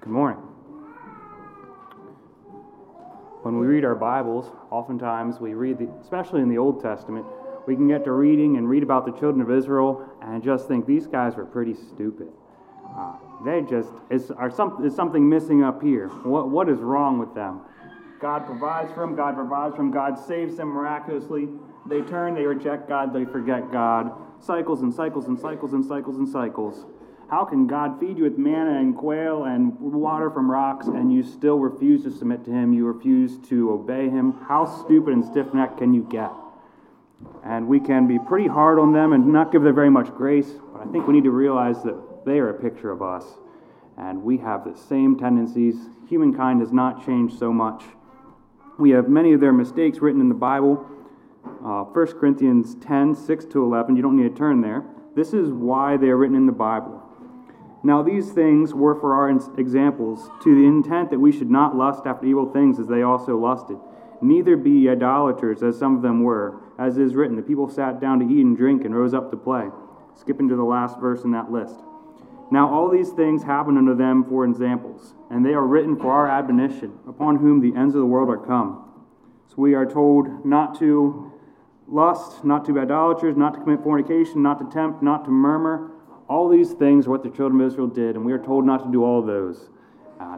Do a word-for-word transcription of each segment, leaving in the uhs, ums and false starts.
Good morning. When we read our Bibles, oftentimes we read, the, especially in the Old Testament, we can get to reading and read about the children of Israel and just think these guys were pretty stupid. Uh, they just, is, are some, is something missing up here? What What is wrong with them? God provides for them, God provides for them, God saves them miraculously. They turn, they reject God, they forget God. Cycles and cycles and cycles and cycles and cycles. How can God feed you with manna and quail and water from rocks and you still refuse to submit to Him? You refuse to obey Him? How stupid and stiff-necked can you get? And we can be pretty hard on them and not give them very much grace, but I think we need to realize that they are a picture of us. And we have the same tendencies. Humankind has not changed so much. We have many of their mistakes written in the Bible. Uh, First Corinthians ten, six to eleven, you don't need to turn there. This is why they are written in the Bible. Now these things were for our examples, to the intent that we should not lust after evil things as they also lusted. Neither be idolaters, as some of them were. As is written, the people sat down to eat and drink and rose up to play. Skipping to the last verse in that list. Now all these things happen unto them for examples, and they are written for our admonition, upon whom the ends of the world are come. So we are told not to lust, not to be idolaters, not to commit fornication, not to tempt, not to murmur. All these things are what the children of Israel did, and we are told not to do all of those. Uh,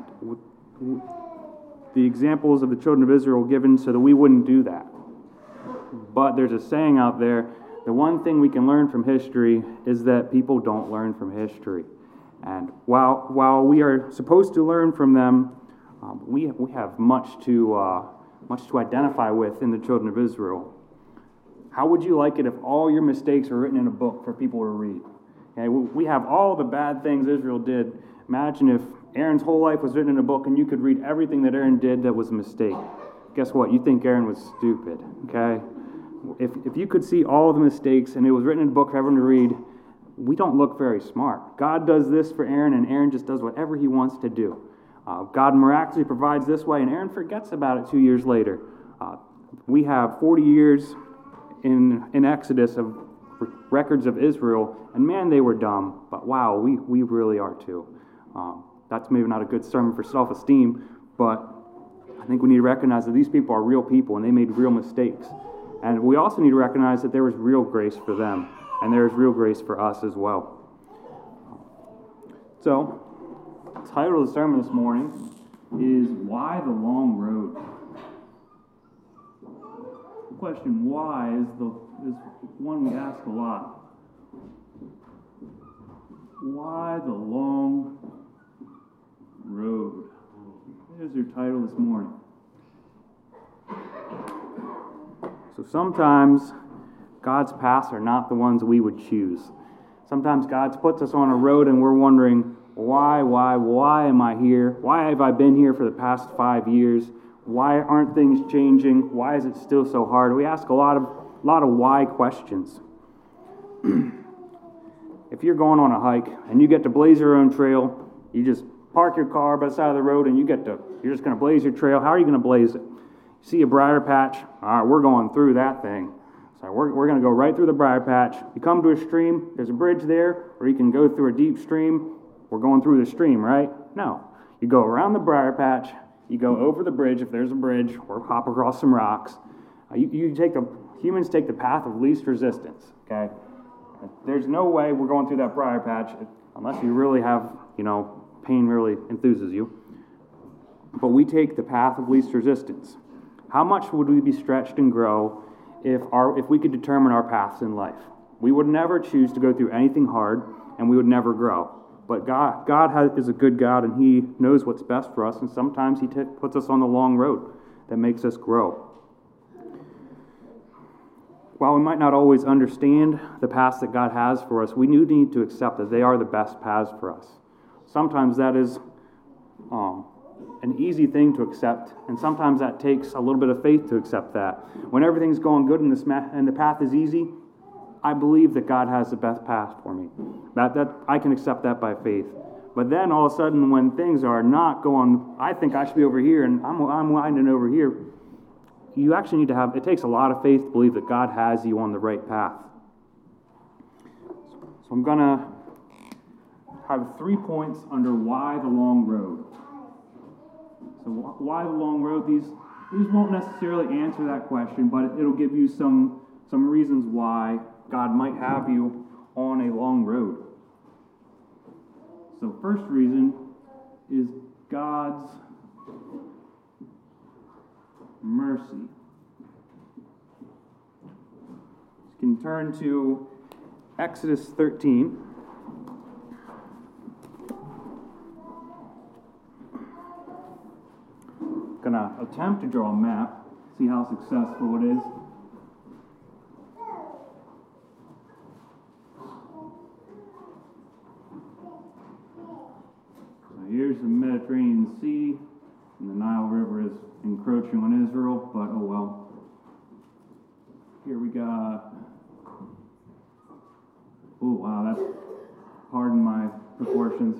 the examples of the children of Israel given so that we wouldn't do that. But there's a saying out there, the one thing we can learn from history is that people don't learn from history. And while while we are supposed to learn from them, um, we we have much to uh, much to identify with in the children of Israel. How would you like it if all your mistakes were written in a book for people to read? Okay, we have all the bad things Israel did. Imagine if Aaron's whole life was written in a book and you could read everything that Aaron did that was a mistake. Guess what? You think Aaron was stupid, okay? If if you could see all the mistakes and it was written in a book for everyone to read, we don't look very smart. God does this for Aaron and Aaron just does whatever he wants to do. Uh, God miraculously provides this way and Aaron forgets about it two years later. Uh, we have forty years in, in Exodus of records of Israel, and man, they were dumb, but wow, we, we really are too. Um, that's maybe not a good sermon for self-esteem, but I think we need to recognize that these people are real people, and they made real mistakes. And we also need to recognize that there was real grace for them, and there is real grace for us as well. So, the title of the sermon this morning is Why the Long Road? The question, why, is the is one we ask a lot. Why the long road? There's your title this morning. So sometimes God's paths are not the ones we would choose. Sometimes God puts us on a road and we're wondering, why, why, why am I here? Why have I been here for the past five years? Why aren't things changing? Why is it still so hard? We ask a lot of A lot of why questions. If you're going on a hike and you get to blaze your own trail, you just park your car by the side of the road and you get to, you're just going to blaze your trail. How are you going to blaze it? You see a briar patch, all right, we're going through that thing. So we're, we're going to go right through the briar patch. You come to a stream, there's a bridge there, or you can go through a deep stream. We're going through the stream, right? No. You go around the briar patch, you go over the bridge if there's a bridge, or hop across some rocks. Uh, you, you take the Humans take the path of least resistance, okay? There's no way we're going through that briar patch unless you really have, you know, pain really enthuses you. But we take the path of least resistance. How much would we be stretched and grow if our if we could determine our paths in life? We would never choose to go through anything hard, and we would never grow. But God, God has, is a good God, and He knows what's best for us, and sometimes He t- puts us on the long road that makes us grow. While we might not always understand the paths that God has for us, we do need to accept that they are the best paths for us. Sometimes that is um, an easy thing to accept, and sometimes that takes a little bit of faith to accept that. When everything's going good and, this ma- and the path is easy, I believe that God has the best path for me. That that I can accept that by faith. But then all of a sudden, when things are not going, I think I should be over here, and I'm I'm winding over here. You actually need to have, it takes a lot of faith to believe that God has you on the right path. So I'm going to have three points under why the long road. So why the long road? These these won't necessarily answer that question, but it'll give you some some reasons why God might have you on a long road. So first reason is God's mercy. You can turn to Exodus thirteen. Gonna attempt to draw a map, see how successful it is. So here's the Mediterranean Sea, and the Nile River is encroaching on Israel, but oh well. Here we got, oh wow, that's, pardon my proportions.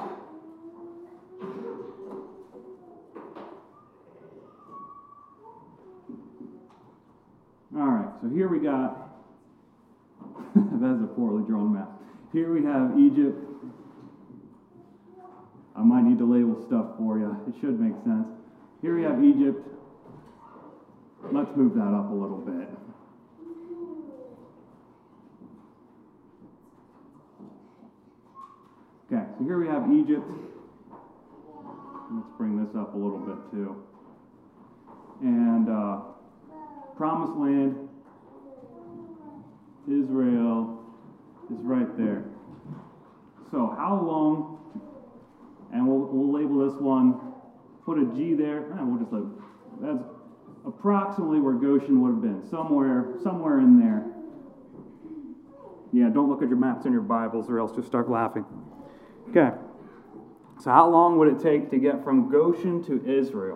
Alright, so here we got, that's a poorly drawn map. Here we have Egypt. I might need to label stuff for you. It should make sense. Here we have Egypt. Let's move that up a little bit. Okay, so here we have Egypt. Let's bring this up a little bit too. And uh, Promised Land, Israel is right there. So how long, and we'll, we'll label this one, put a G there, and we'll just label, that's approximately where Goshen would have been, somewhere, somewhere in there. Yeah, don't look at your maps and your Bibles or else you'll start laughing. Okay, so how long would it take to get from Goshen to Israel?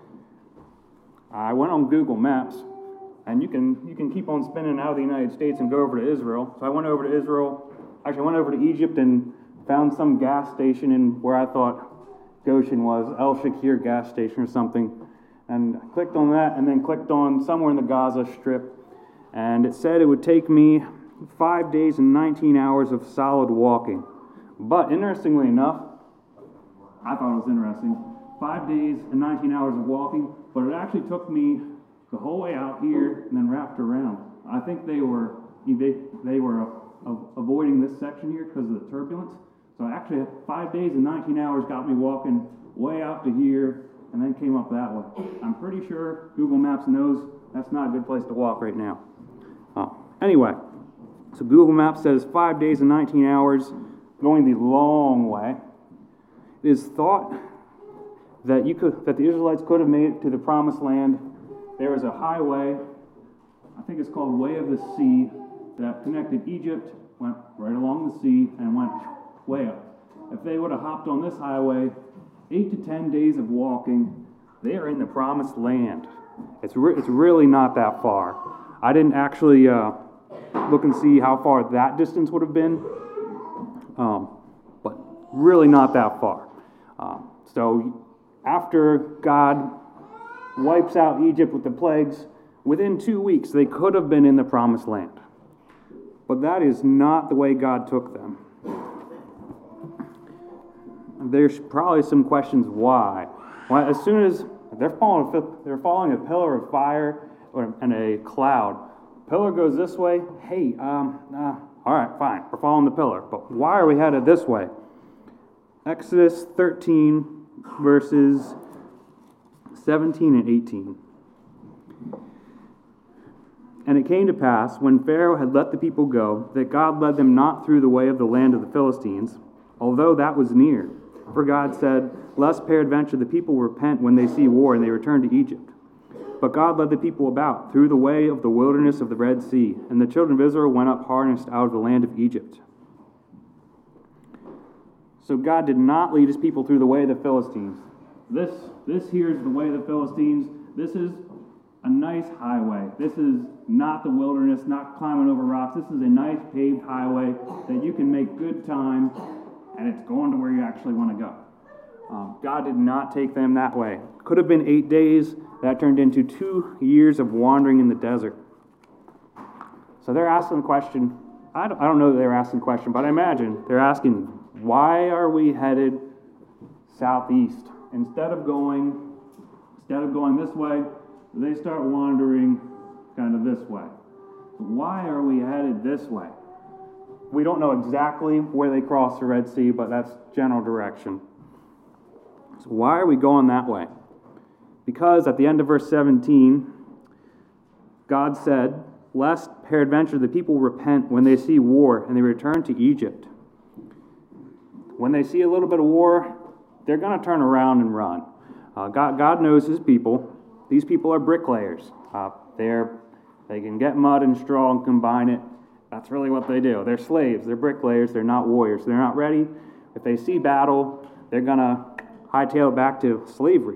I went on Google Maps, and you can you can keep on spinning out of the United States and go over to Israel. So I went over to Israel, actually I went over to Egypt and found some gas station in where I thought Goshen was, El Shakir gas station or something, and clicked on that and then clicked on somewhere in the Gaza Strip, and it said it would take me five days and nineteen hours of solid walking. But interestingly enough, I thought it was interesting, five days and nineteen hours of walking, but it actually took me the whole way out here and then wrapped around. I think they were they, they were uh, avoiding this section here because of the turbulence. So actually five days and nineteen hours got me walking way out to here and then came up that way. I'm pretty sure Google Maps knows that's not a good place to walk right now. Oh. Anyway, so Google Maps says five days and nineteen hours going the long way. It is thought that you could that the Israelites could have made it to the Promised Land. There was a highway, I think it's called Way of the Sea, that connected Egypt, went right along the sea, and went way up. If they would have hopped on this highway, eight to ten days of walking, they are in the Promised Land. It's re- it's really not that far. I didn't actually uh, look and see how far that distance would have been, um, but really not that far. Um, so after God wipes out Egypt with the plagues, within two weeks they could have been in the Promised Land. But that is not the way God took them. There's probably some questions why. Well, as soon as they're following, they're following a pillar of fire and a cloud. Pillar goes this way. Hey, um, uh, all right, fine. We're following the pillar. But why are we headed this way? Exodus thirteen, verses seventeen and eighteen. And it came to pass, when Pharaoh had let the people go, that God led them not through the way of the land of the Philistines, although that was near. For God said, lest peradventure the people repent when they see war, and they return to Egypt. But God led the people about through the way of the wilderness of the Red Sea, and the children of Israel went up harnessed out of the land of Egypt. So God did not lead his people through the way of the Philistines. This, this here is the way of the Philistines. This is a nice highway. This is not the wilderness, not climbing over rocks. This is a nice paved highway that you can make good time, and it's going to where you actually want to go. Um, God did not take them that way. Could have been eight days. That turned into two years of wandering in the desert. So they're asking the question. I don't, I don't know that they're asking the question, but I imagine they're asking, why are we headed southeast? Instead of going, instead of going this way, they start wandering kind of this way. Why are we headed this way? We don't know exactly where they crossed the Red Sea, but that's general direction. So why are we going that way? Because at the end of verse seventeen, God said, "Lest peradventure the people repent when they see war and they return to Egypt." When they see a little bit of war, they're going to turn around and run. Uh, God, God knows his people. These people are bricklayers. Uh, they're, they can get mud and straw and combine it. That's really what they do. They're slaves. They're bricklayers. They're not warriors. They're not ready. If they see battle, they're going to hightail it back to slavery.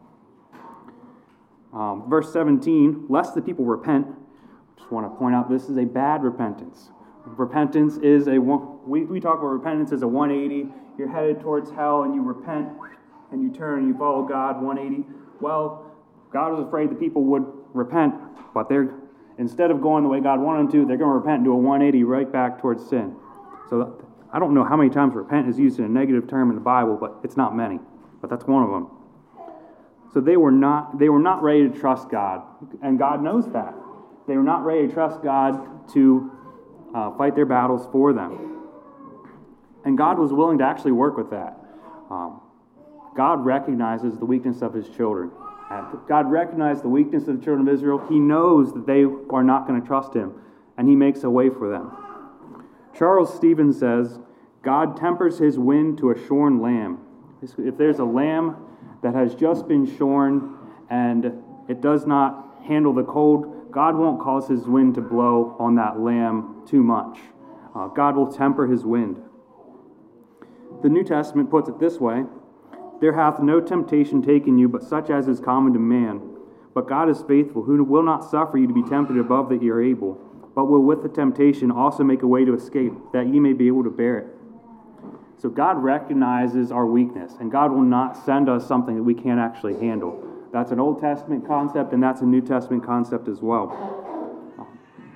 Um, verse seventeen, lest the people repent. Just want to point out this is a bad repentance. Repentance is a, we, we talk about repentance as a one eighty. You're headed towards hell and you repent and you turn and you follow God one eighty. Well, God was afraid the people would repent, but they're, instead of going the way God wanted them to, they're going to repent and do a one eighty right back towards sin. So I don't know how many times repent is used in a negative term in the Bible, but it's not many. But that's one of them. So they were not they were not ready to trust God, and God knows that. They were not ready to trust God to uh, fight their battles for them. And God was willing to actually work with that. Um, God recognizes the weakness of his children. And God recognized the weakness of the children of Israel. He knows that they are not going to trust him, and he makes a way for them. Charles Stevens says, God tempers his wind to a shorn lamb. If there's a lamb that has just been shorn and it does not handle the cold, God won't cause his wind to blow on that lamb too much. Uh, God will temper his wind. The New Testament puts it this way, there hath no temptation taken you but such as is common to man. But God is faithful, who will not suffer you to be tempted above that ye are able, but will with the temptation also make a way to escape, that ye may be able to bear it. So God recognizes our weakness, and God will not send us something that we can't actually handle. That's an Old Testament concept, and that's a New Testament concept as well.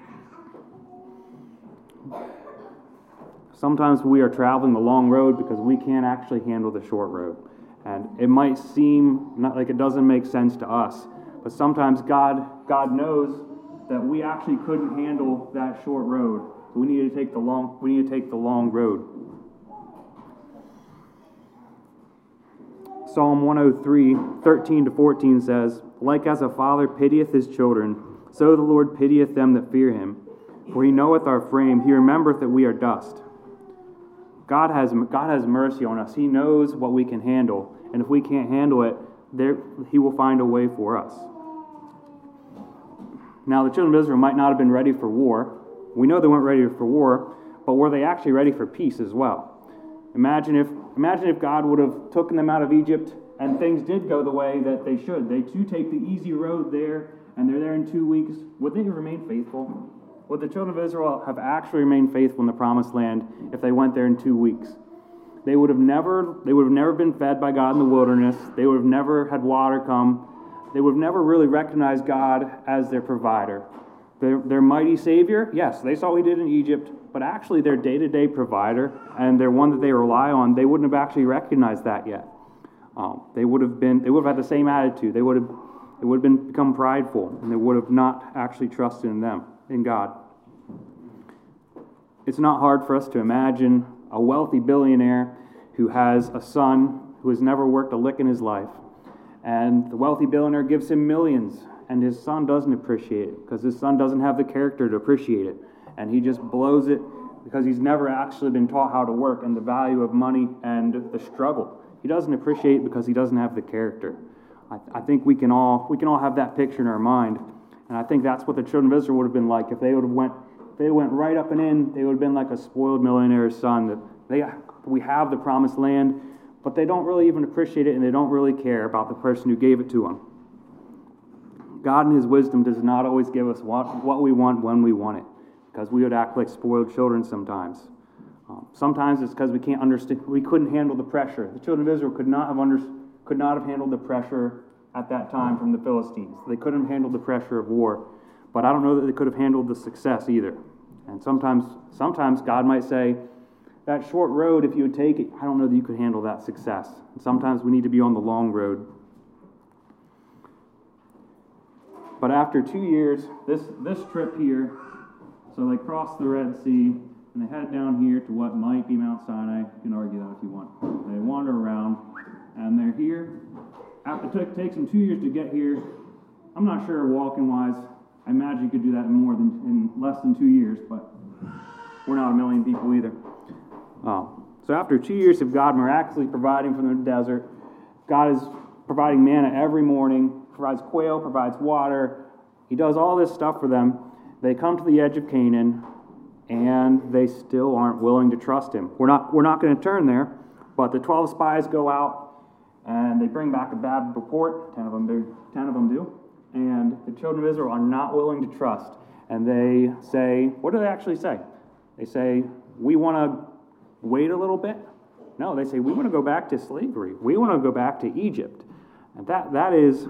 Sometimes we are traveling the long road because we can't actually handle the short road. And it might seem not like it doesn't make sense to us, but sometimes God, God knows that we actually couldn't handle that short road. So we need to take the long, we need to take the long road. Psalm one oh three, thirteen to fourteen says, Like as a father pitieth his children, so the Lord pitieth them that fear him. For he knoweth our frame, he remembereth that we are dust. God has, God has mercy on us. He knows what we can handle. And if we can't handle it, there, he will find a way for us. Now, the children of Israel might not have been ready for war. We know they weren't ready for war, but were they actually ready for peace as well? Imagine if imagine if God would have taken them out of Egypt and things did go the way that they should. They too take the easy road there, and they're there in two weeks. Would they remain faithful? Would the children of Israel have actually remained faithful in the promised land if they went there in two weeks? They would have never they would have never been fed by God in the wilderness. They would have never had water come. They would have never really recognized God as their provider. Their, their mighty Savior, yes, they saw what he did in Egypt, but actually their day-to-day provider and their one that they rely on, they wouldn't have actually recognized that yet. Um, they would have been, they would have had the same attitude. They would have, they would have been become prideful, and they would have not actually trusted in them, in God. It's not hard for us to imagine a wealthy billionaire who has a son who has never worked a lick in his life, and the wealthy billionaire gives him millions. And his son doesn't appreciate it because his son doesn't have the character to appreciate it. And he just blows it because he's never actually been taught how to work and the value of money and the struggle. He doesn't appreciate it because he doesn't have the character. I, I think we can all we can all have that picture in our mind. And I think that's what the children of Israel would have been like. If they would have went if they went right up and in, they would have been like a spoiled millionaire's son. That they we have the promised land, but they don't really even appreciate it and they don't really care about the person who gave it to them. God in his wisdom does not always give us what, what we want when we want it, because we would act like spoiled children sometimes. Um, sometimes it's because we can't understand, we couldn't handle the pressure. The children of Israel could not have under, could not have handled the pressure at that time from the Philistines. They couldn't have handled the pressure of war, but I don't know that they could have handled the success either. And sometimes, sometimes God might say, that short road, if you would take it, I don't know that you could handle that success. And sometimes we need to be on the long road. But after two years, this, this trip here, so they crossed the Red Sea, and they head down here to what might be Mount Sinai. You can argue that if you want. They wander around, and they're here. After it takes them two years to get here, I'm not sure walking-wise. I imagine you could do that in more than in less than two years, but we're not a million people either. Um, so after two years of God miraculously providing from the desert, God is providing manna every morning, provides quail, provides water. He does all this stuff for them. They come to the edge of Canaan, and they still aren't willing to trust him. We're not, we're not going to turn there, but the twelve spies go out, and they bring back a bad report. Ten of them do. Ten of them do. And the children of Israel are not willing to trust. And they say, what do they actually say? They say, we want to wait a little bit. No, they say, we want to go back to slavery. We want to go back to Egypt. And that that is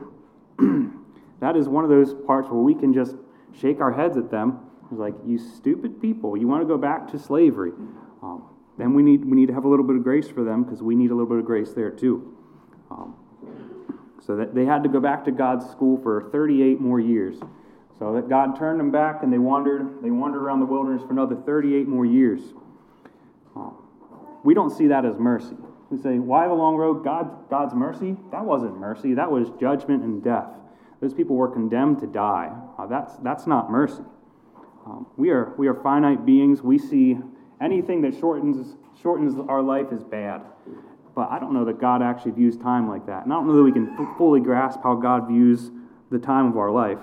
that is one of those parts where we can just shake our heads at them. It's like, you stupid people, you want to go back to slavery. Um, then we need we need to have a little bit of grace for them, because we need a little bit of grace there too. Um, so that they had to go back to God's school for thirty-eight more years. So that God turned them back, and they wandered they wandered around the wilderness for another thirty-eight more years. Um, we don't see that as mercy. We say, why the long road? God, God's mercy? That wasn't mercy. That was judgment and death. Those people were condemned to die. Uh, that's that's not mercy. Um, we are we are finite beings. We see anything that shortens shortens our life as bad. But I don't know that God actually views time like that. And I don't know that we can f- fully grasp how God views the time of our life.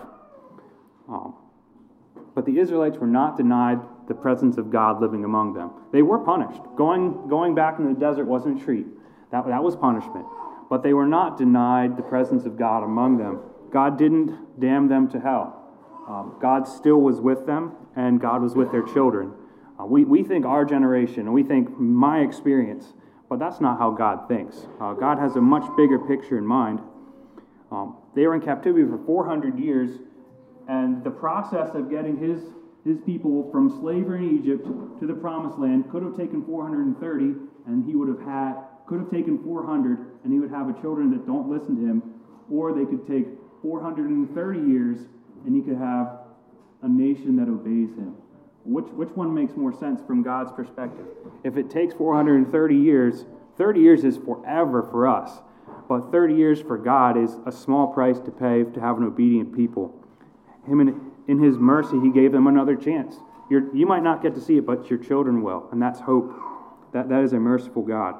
Um, but the Israelites were not denied the presence of God living among them. They were punished. Going going back in the desert wasn't a treat. That, that was punishment. But they were not denied the presence of God among them. God didn't damn them to hell. Um, God still was with them, and God was with their children. Uh, we, we think our generation, and we think my experience, but that's not how God thinks. Uh, God has a much bigger picture in mind. Um, they were in captivity for four hundred years, and the process of getting his, his people from slavery in Egypt to the promised land could have taken four hundred thirty, and he would have had, could have taken four hundred, and he would have a children that don't listen to him, or they could take four hundred thirty years, and he could have a nation that obeys him. Which which one makes more sense from God's perspective? If it takes four hundred thirty years, thirty years is forever for us. But thirty years for God is a small price to pay to have an obedient people. Him in, in his mercy, he gave them another chance. You're, you might not get to see it, but your children will. And that's hope. That That is a merciful God.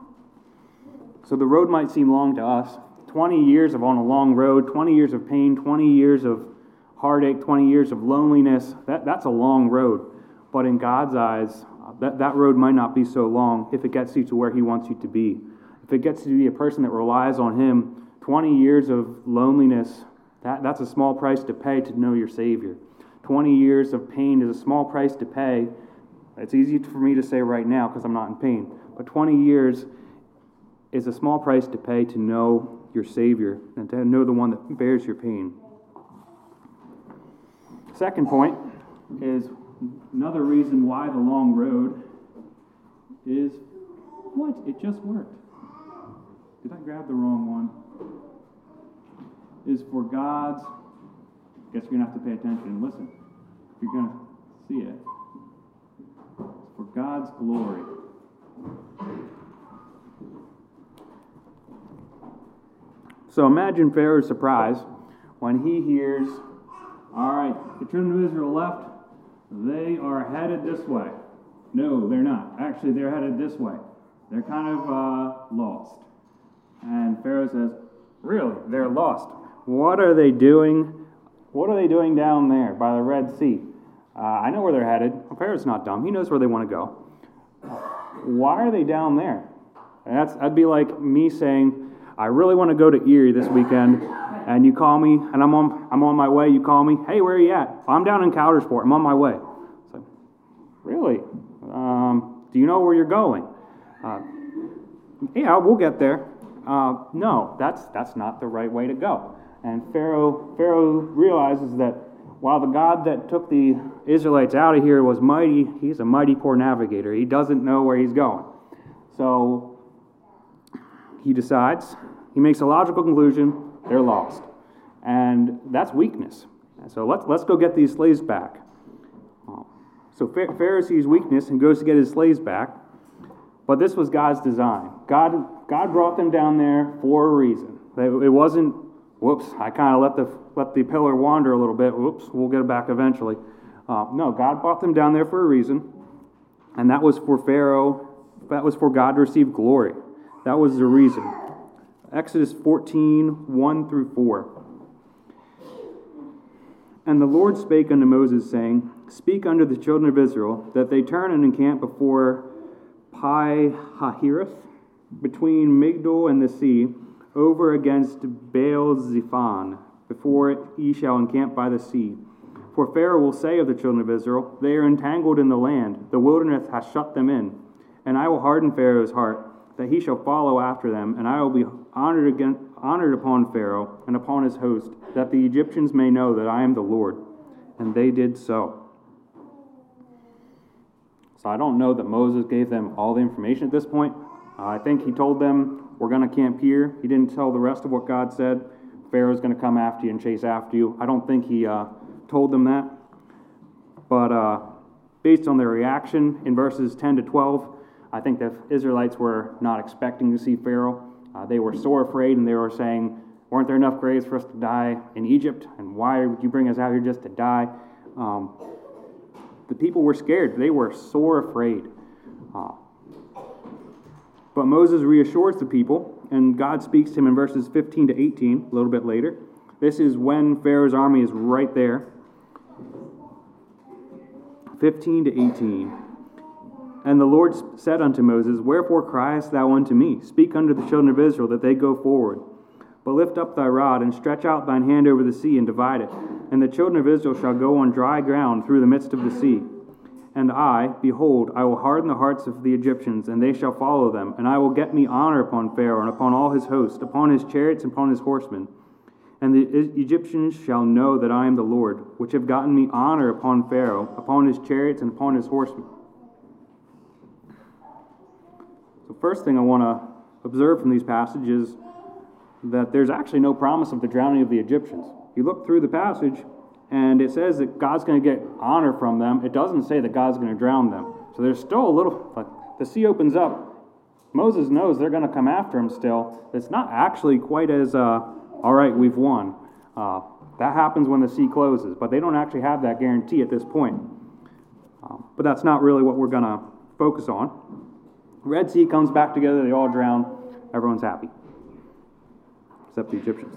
So the road might seem long to us. twenty years of on a long road, twenty years of pain, twenty years of heartache, twenty years of loneliness, that, that's a long road. But in God's eyes, uh, that, that road might not be so long if it gets you to where he wants you to be. If it gets you to be a person that relies on him, twenty years of loneliness, that, that's a small price to pay to know your Savior. twenty years of pain is a small price to pay. It's easy for me to say right now because I'm not in pain. But twenty years is a small price to pay to know your Savior and to know the one that bears your pain. Second point is another reason why the long road is what? It just worked. Did I grab the wrong one? Is for God's, I guess you're going to have to pay attention and listen. If you're going to see it. It's for God's glory. So imagine Pharaoh's surprise when he hears, all right, the children of Israel left, they are headed this way. No, they're not. Actually, they're headed this way. They're kind of uh, lost. And Pharaoh says, really, they're lost. What are they doing? What are they doing down there by the Red Sea? Uh, I know where they're headed. Pharaoh's not dumb. He knows where they want to go. Why are they down there? And that's, that'd be like me saying, I really want to go to Erie this weekend, and you call me, and I'm on I'm on my way. You call me, hey, where are you at? I'm down in Coudersport. I'm on my way. So, really? Um, do you know where you're going? Uh, yeah, we'll get there. Uh, no, that's that's not the right way to go. And Pharaoh Pharaoh realizes that while the God that took the Israelites out of here was mighty, he's a mighty poor navigator. He doesn't know where he's going. So he decides, he makes a logical conclusion, they're lost. And that's weakness. So let's, let's go get these slaves back. So Pharaoh sees weakness and goes to get his slaves back. But this was God's design. God, God brought them down there for a reason. It wasn't, whoops, I kind of let the let the pillar wander a little bit. Whoops, we'll get it back eventually. Uh, no, God brought them down there for a reason. And that was for Pharaoh, that was for God to receive glory. That was the reason. Exodus fourteen, one through four. And the Lord spake unto Moses, saying, Speak unto the children of Israel, that they turn and encamp before Pi-hahiroth, between Migdol and the sea, over against Baal-zephon, before ye shall encamp by the sea. For Pharaoh will say of the children of Israel, They are entangled in the land, the wilderness hath shut them in. And I will harden Pharaoh's heart, that he shall follow after them, and I will be honored again, honored upon Pharaoh and upon his host, that the Egyptians may know that I am the Lord. And they did so. So I don't know that Moses gave them all the information at this point. Uh, I think he told them, we're going to camp here. He didn't tell the rest of what God said. Pharaoh's going to come after you and chase after you. I don't think he uh, told them that. But uh, based on their reaction in verses ten to twelve, I think the Israelites were not expecting to see Pharaoh. Uh, they were sore afraid, and they were saying, weren't there enough graves for us to die in Egypt? And why would you bring us out here just to die? Um, the people were scared. They were sore afraid. Uh, but Moses reassures the people, and God speaks to him in verses fifteen to eighteen, a little bit later. This is when Pharaoh's army is right there. fifteen to eighteen. And the Lord said unto Moses, Wherefore criest thou unto me? Speak unto the children of Israel, that they go forward. But lift up thy rod, and stretch out thine hand over the sea, and divide it. And the children of Israel shall go on dry ground through the midst of the sea. And I, behold, I will harden the hearts of the Egyptians, and they shall follow them. And I will get me honor upon Pharaoh, and upon all his host, upon his chariots, and upon his horsemen. And the Egyptians shall know that I am the Lord, which have gotten me honor upon Pharaoh, upon his chariots, and upon his horsemen. So first thing I want to observe from these passages that there's actually no promise of the drowning of the Egyptians. You look through the passage, and it says that God's going to get honor from them. It doesn't say that God's going to drown them. So there's still a little, like, the sea opens up. Moses knows they're going to come after him still. It's not actually quite as, uh, all right, we've won. Uh, that happens when the sea closes, but they don't actually have that guarantee at this point. Um, but that's not really what we're going to focus on. Red Sea comes back together, they all drown, everyone's happy. Except the Egyptians.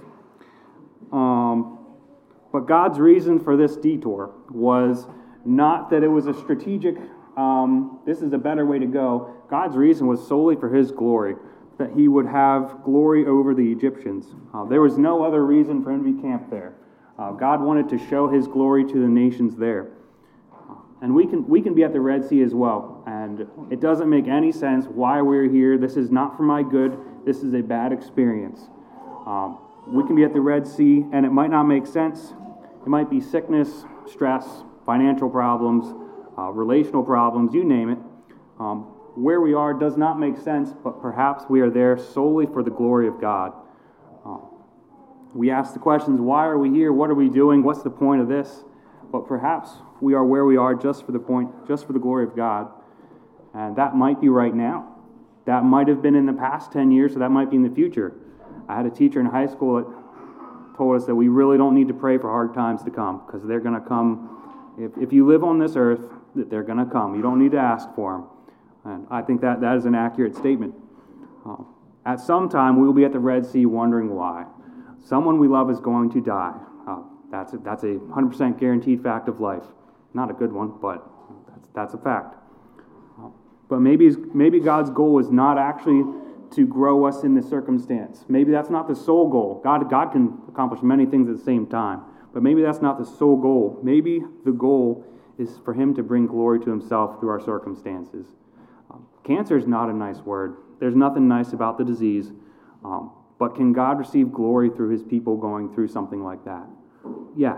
Um, but God's reason for this detour was not that it was a strategic, um, this is a better way to go. God's reason was solely for his glory, that he would have glory over the Egyptians. Uh, there was no other reason for him to be camped there. Uh, God wanted to show his glory to the nations there. And we can we can be at the Red Sea as well. And it doesn't make any sense why we're here. This is not for my good. This is a bad experience. Um, we can be at the Red Sea, and it might not make sense. It might be sickness, stress, financial problems, uh, relational problems, you name it. Um, where we are does not make sense, but perhaps we are there solely for the glory of God. Uh, we ask the questions, why are we here? What are we doing? What's the point of this? But perhaps we are where we are just for the point, just for the glory of God. And that might be right now. That might have been in the past ten years, so that might be in the future. I had a teacher in high school that told us that we really don't need to pray for hard times to come, because they're going to come. If, if you live on this earth, they're going to come. You don't need to ask for them. And I think that that is an accurate statement. Uh, at some time, we will be at the Red Sea wondering why. Someone we love is going to die. Uh, that's a, that's a one hundred percent guaranteed fact of life. Not a good one, but that's, that's a fact. Uh, but maybe maybe God's goal is not actually to grow us in this circumstance. Maybe that's not the sole goal. God, God can accomplish many things at the same time, but maybe that's not the sole goal. Maybe the goal is for him to bring glory to himself through our circumstances. Um, cancer is not a nice word. There's nothing nice about the disease, um, but can God receive glory through his people going through something like that? Yes.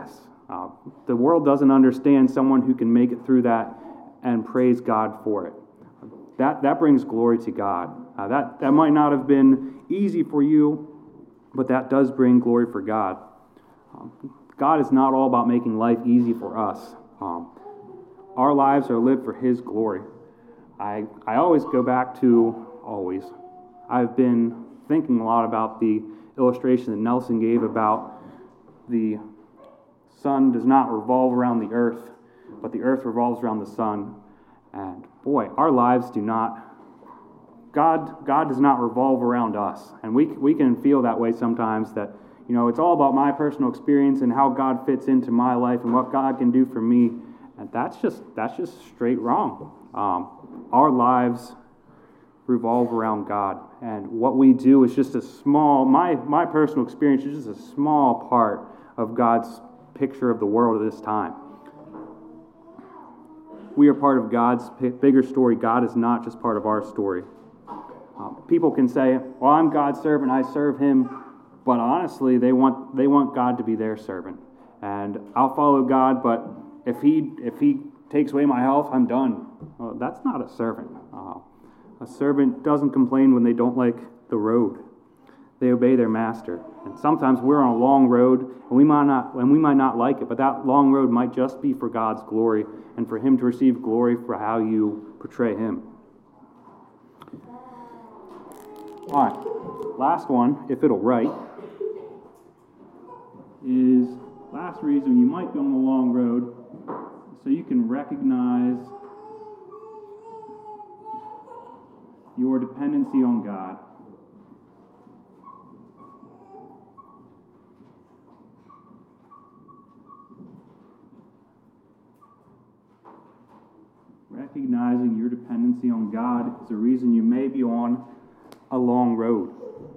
Uh, the world doesn't understand someone who can make it through that and praise God for it. That, that brings glory to God. Uh, that, that might not have been easy for you, but that does bring glory for God. Um, God is not all about making life easy for us. Um, our lives are lived for His glory. I, I always go back to, always, I've been thinking a lot about the illustration that Nelson gave about the sun does not revolve around the earth, but the earth revolves around the sun. And boy, our lives do not, God God does not revolve around us. And we we can feel that way sometimes, that, you know, it's all about my personal experience and how God fits into my life and what God can do for me. And that's just that's just straight wrong. Um, our lives revolve around God. And what we do is just a small, my, my personal experience is just a small part of God's picture of the world at this time. We are part of God's bigger story. God is not just part of our story. Um, people can say, well, I'm God's servant, I serve Him, but honestly, they want they want God to be their servant. And I'll follow God, but if He if He takes away my health, I'm done. Well, that's not a servant. Uh, a servant doesn't complain when they don't like the road. They obey their master. And sometimes we're on a long road, and we might not and we might not like it, but that long road might just be for God's glory and for Him to receive glory for how you portray Him. All right, last one, if it'll write, is last reason you might be on the long road, so you can recognize your dependency on God. Recognizing your dependency on God is a reason you may be on a long road.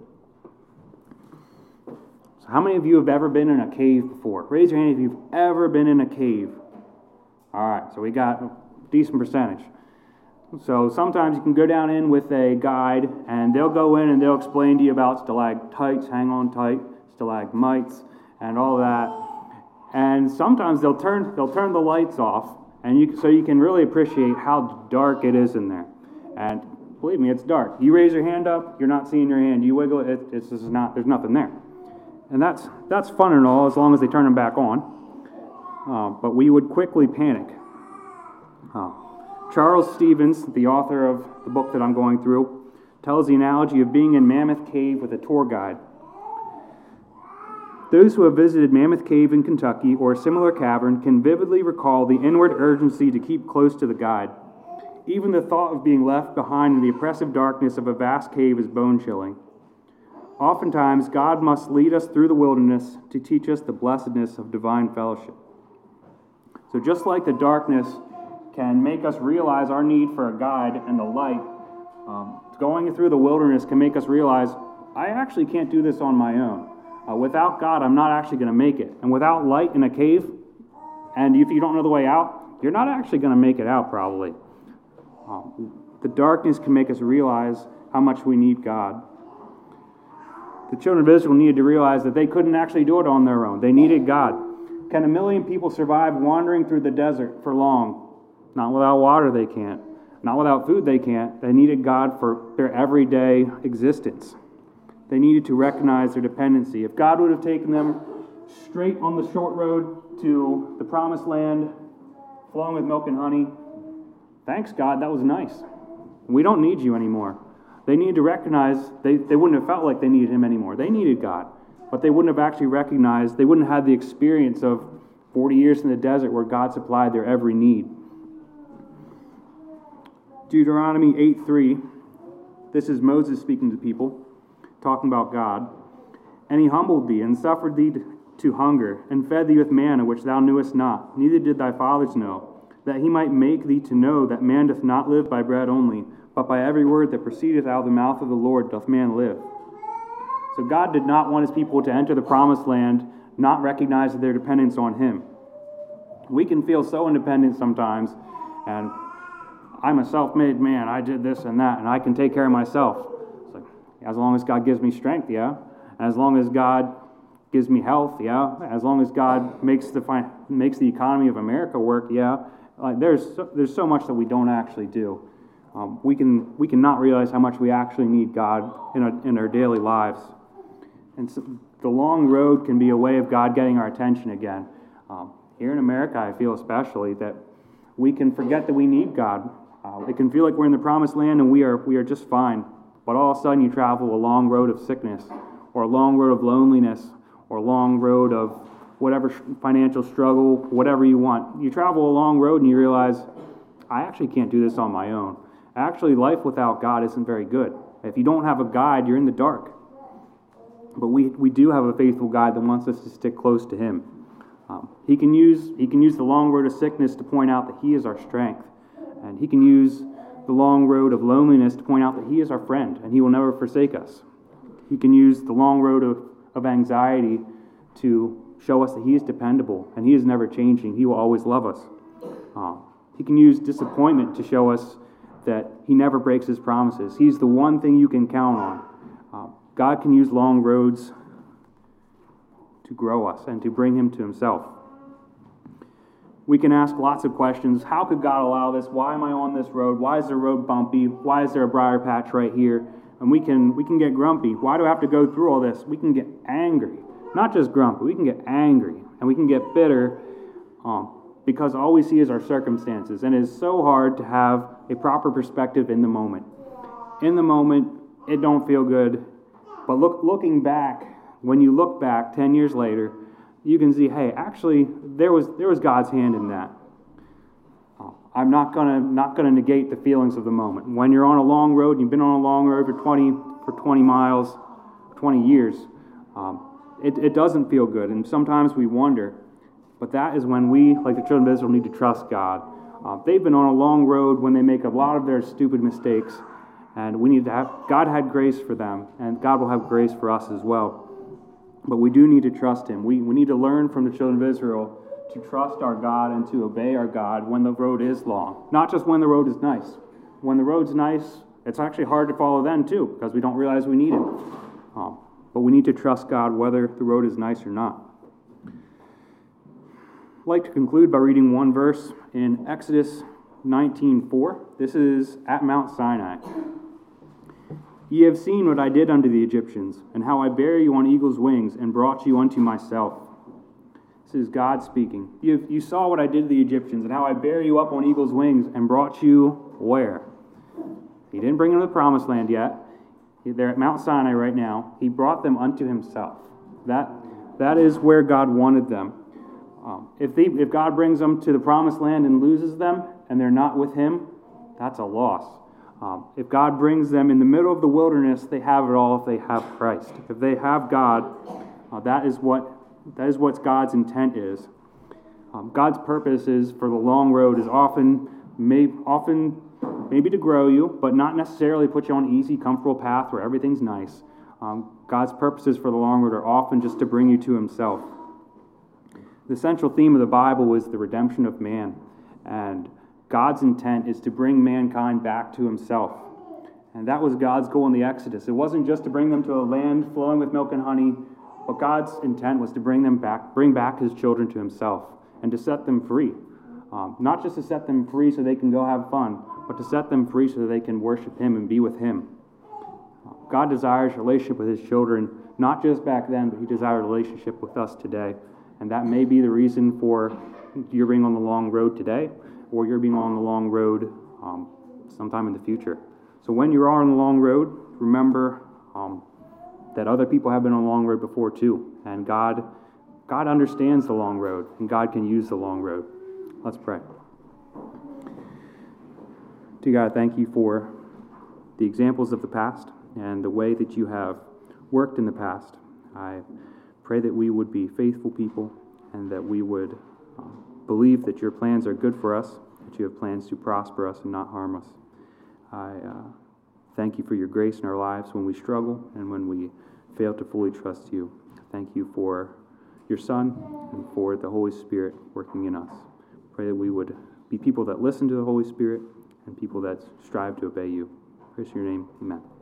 So how many of you have ever been in a cave before? Raise your hand if you've ever been in a cave. All right, so we got a decent percentage. So sometimes you can go down in with a guide, and they'll go in and they'll explain to you about stalactites, hang on tight, stalagmites, and all that. And sometimes they'll turn they'll turn the lights off, and you so you can really appreciate how dark it is in there. And believe me, it's dark. You raise your hand up, you're not seeing your hand. You wiggle it, it's just not. There's nothing there. And that's that's fun and all, as long as they turn them back on. Uh, but we would quickly panic. Uh, Charles Stevens, the author of the book that I'm going through, tells the analogy of being in Mammoth Cave with a tour guide. Those who have visited Mammoth Cave in Kentucky or a similar cavern can vividly recall the inward urgency to keep close to the guide. Even the thought of being left behind in the oppressive darkness of a vast cave is bone-chilling. Oftentimes, God must lead us through the wilderness to teach us the blessedness of divine fellowship. So just like the darkness can make us realize our need for a guide and a light, um, going through the wilderness can make us realize, I actually can't do this on my own. Uh, without God, I'm not actually going to make it. And without light in a cave, and if you don't know the way out, you're not actually going to make it out, probably. Um, the darkness can make us realize how much we need God. The children of Israel needed to realize that they couldn't actually do it on their own. They needed God. Can a million people survive wandering through the desert for long? Not without water, they can't. Not without food, they can't. They needed God for their everyday existence. They needed to recognize their dependency. If God would have taken them straight on the short road to the promised land, flowing with milk and honey, thanks, God, that was nice. We don't need you anymore. They needed to recognize, they, they wouldn't have felt like they needed Him anymore. They needed God. But they wouldn't have actually recognized, they wouldn't have had the experience of forty years in the desert where God supplied their every need. Deuteronomy eight three, this is Moses speaking to people, talking about God. And He humbled thee, and suffered thee to hunger, and fed thee with manna which thou knewest not, neither did thy fathers know, that He might make thee to know that man doth not live by bread only, but by every word that proceedeth out of the mouth of the Lord doth man live. So God did not want His people to enter the promised land, not recognize their dependence on Him. We can feel so independent sometimes, and I'm a self-made man, I did this and that, and I can take care of myself. It's like, as long as God gives me strength, yeah. And as long as God gives me health, yeah. As long as God makes the fi- makes the economy of America work, yeah. Like there's so, there's so much that we don't actually do. Um, we can we cannot realize how much we actually need God in our, in our daily lives. And so the long road can be a way of God getting our attention again. Um, here in America, I feel especially that we can forget that we need God. Uh, it can feel like we're in the promised land and we are we are just fine. But all of a sudden you travel a long road of sickness, or a long road of loneliness, or a long road of whatever financial struggle, whatever you want. You travel a long road and you realize, I actually can't do this on my own. Actually, life without God isn't very good. If you don't have a guide, you're in the dark. But we, we do have a faithful God that wants us to stick close to Him. Um, he can use he can use the long road of sickness to point out that He is our strength. And He can use the long road of loneliness to point out that He is our friend and He will never forsake us. He can use the long road of, of anxiety to show us that He is dependable and He is never changing. He will always love us. Uh, he can use disappointment to show us that He never breaks His promises. He's the one thing you can count on. Uh, God can use long roads to grow us and to bring Him to Himself. We can ask lots of questions. How could God allow this? Why am I on this road? Why is the road bumpy? Why is there a briar patch right here? And we can we can get grumpy. Why do I have to go through all this? We can get angry. Not just grumpy, we can get angry. And we can get bitter um, because all we see is our circumstances. And it is so hard to have a proper perspective in the moment. In the moment, it don't feel good. But look, looking back, when you look back ten years later, you can see, hey, actually, there was there was God's hand in that. Uh, I'm not gonna not gonna negate the feelings of the moment. When you're on a long road, and you've been on a long road for twenty for twenty miles, twenty years, um, it it doesn't feel good, and sometimes we wonder. But that is when we, like the children of Israel, need to trust God. Uh, they've been on a long road when they make a lot of their stupid mistakes, and we need to have God had grace for them, and God will have grace for us as well. But we do need to trust Him. We, we need to learn from the children of Israel to trust our God and to obey our God when the road is long. Not just when the road is nice. When the road's nice, it's actually hard to follow then too, because we don't realize we need Him. Um, but we need to trust God whether the road is nice or not. I'd like to conclude by reading one verse in Exodus nineteen four. This is at Mount Sinai. Ye have seen what I did unto the Egyptians, and how I bare you on eagle's wings, and brought you unto myself. This is God speaking. You, you saw what I did to the Egyptians, and how I bare you up on eagle's wings, and brought you where? He didn't bring them to the promised land yet. They're at Mount Sinai right now. He brought them unto Himself. That, that is where God wanted them. Um, if, they, if God brings them to the promised land and loses them, and they're not with Him, that's a loss. Um, if God brings them in the middle of the wilderness, they have it all if they have Christ. If they have God, uh, that is what that is what God's intent is. Um, God's purpose is for the long road is often, may, often maybe to grow you, but not necessarily put you on an easy, comfortable path where everything's nice. Um, God's purposes for the long road are often just to bring you to Himself. The central theme of the Bible is the redemption of man, and God's intent is to bring mankind back to Himself. And that was God's goal in the Exodus. It wasn't just to bring them to a land flowing with milk and honey, but God's intent was to bring them back, bring back His children to Himself, and to set them free. Um, not just to set them free so they can go have fun, but to set them free so that they can worship Him and be with Him. God desires a relationship with His children, not just back then, but He desires a relationship with us today. And that may be the reason for your being on the long road today, or you're being on the long road um, sometime in the future. So when you are on the long road, remember um, that other people have been on the long road before too. And God, God understands the long road, and God can use the long road. Let's pray. Dear God, thank you for the examples of the past and the way that you have worked in the past. I pray that we would be faithful people and that we would um, believe that your plans are good for us, that you have plans to prosper us and not harm us. I uh, thank you for your grace in our lives when we struggle and when we fail to fully trust you. Thank you for your Son and for the Holy Spirit working in us. Pray that we would be people that listen to the Holy Spirit and people that strive to obey you. In your name, amen.